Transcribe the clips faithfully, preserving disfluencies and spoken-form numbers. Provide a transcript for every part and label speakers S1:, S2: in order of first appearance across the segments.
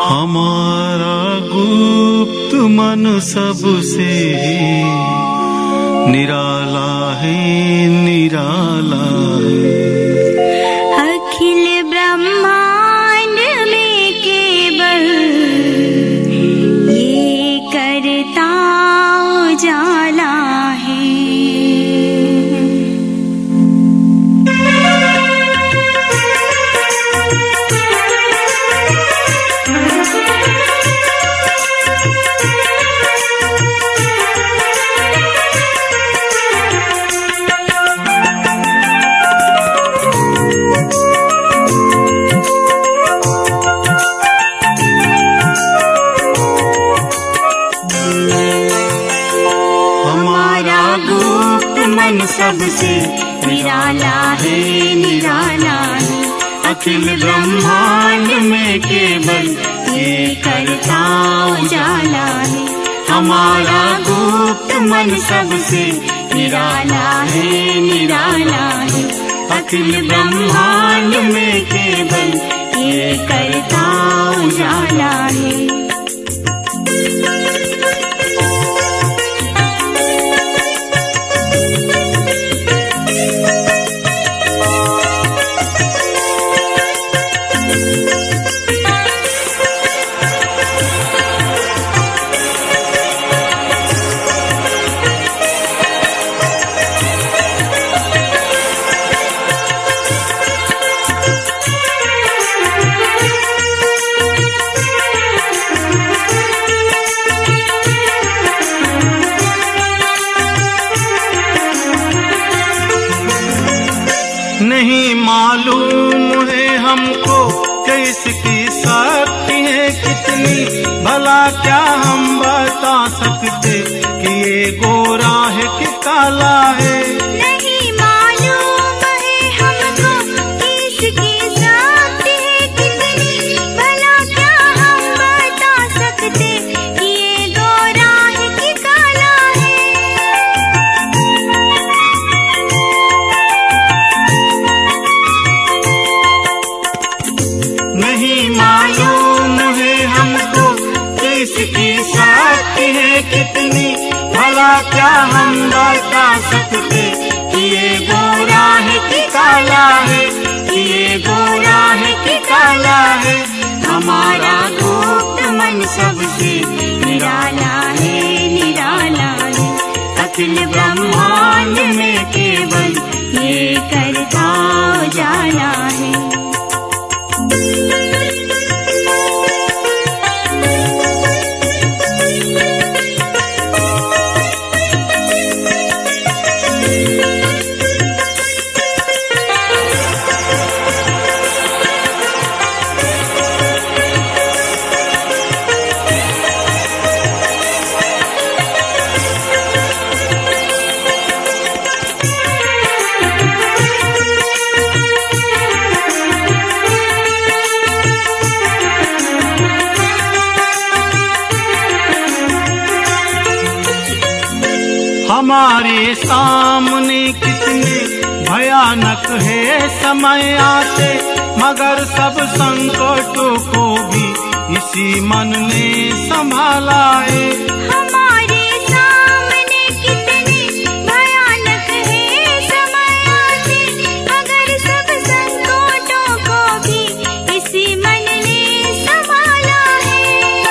S1: हमारा गुप्त मन सबसे निराला है, निराला है।
S2: अखिल ब्रह्मांड में केवल ये करता उजाला है। सबसे निराला है, निराला है। अखिल ब्रह्मांड में केवल ये करता उजाला है। हमारा गुप्त मन सबसे निराला है, निराला है। अखिल ब्रह्मांड में केवल ये करता उजाला है।
S1: नहीं मालूम है हमको किसकी शक्ति है कितनी, भला क्या हम बता सकते कि ये गोरा है कि काला है।
S2: नहीं मालूम है हमको किसकी शक्ति है कितनी, भला क्या हम बता सकते कि ये गोरा है कि काला है।
S1: नहीं मालूम है हमको किसकी शक्ति है कितनी, भला क्या हम बता सकते कि ये गोरा है कि काला है, कि ये गोरा है कि काला है। हमारा गुप्त मन सबसे निराला है, निराला है। अखिल ब्रह्मांड में केवल ये करता उजाला है। हमारे सामने कितने भयानक है समय आते, मगर सब संकटों को भी इसी मन ने संभाला है।
S2: हमारे सामने कितने भयानक है समय आते, मगर सब संकटों को भी इसी मन ने संभाला है।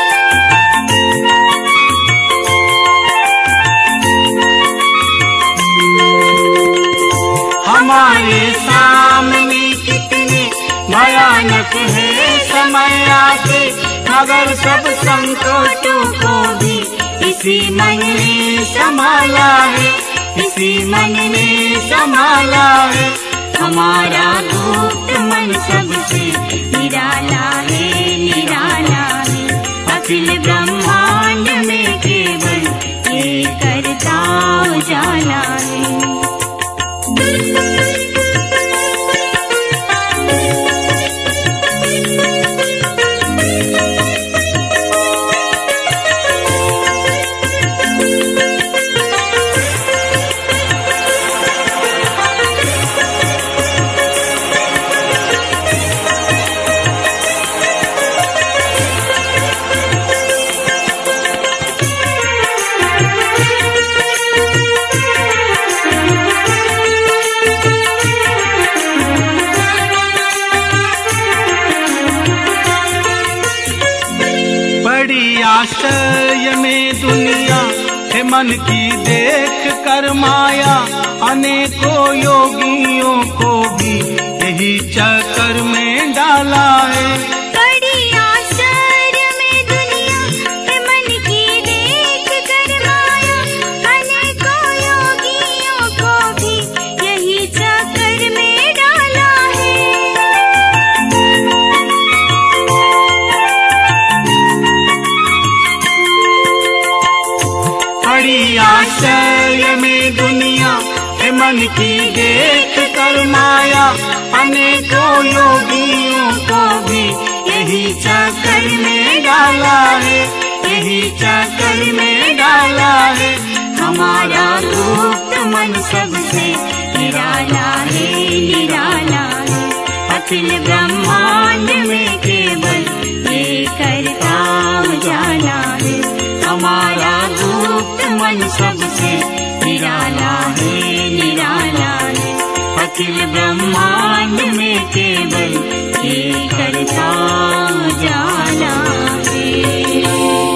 S1: हमारे सामने कितने भयानक है समय आते, मगर सब संकटों को भी इसी मन ने संभाला है, इसी मन ने संभाला है। हमारा गुप्त मन सबसे निराला है, निराला है। अखिल ब्रह्मांड में केवल ये करता उजाला है। आश्चर्य में दुनिया है मन की देख कर माया, अनेकों योगियों को भी यही चक्कर में डाला है।
S2: बड़ी आश्चर्य में दुनिया है मन की देख कर माया, अनेकों योगियों को भी यही चक्कर में डाला है।
S1: बड़ी आश्चर्य में दुनिया है मन की देख कर माया, अनेकों योगियों को भी यही चक्कर में डाला है, यही चक्कर में डाला है। हमारा गुप्त मन सबसे निराला है, निराला है। अखिल ब्रह्मांड में केवल ये करता उजाला है। हमारा गुप्त मन सबसे निराला है, निराला है। अखिल ब्रह्मांड में केवल ये करता उजाला है।